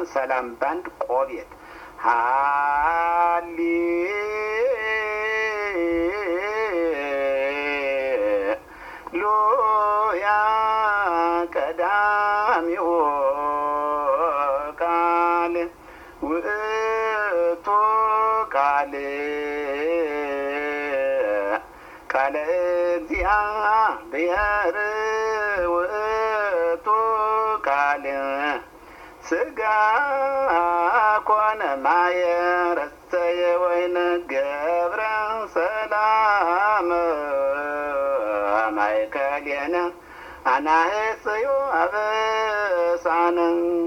ሰላም ባንድ ቆቤት ሃሌሉያ ቀዳሚሁ ቃል ውእቱ ቃል ቃለ እግዚአብሔር ውእቱ ቃል ሥጋ ኮነ ማየረሰየ ወይነ ገብረ ሰላም ማእከሌነ አናህስዮ አበሳነ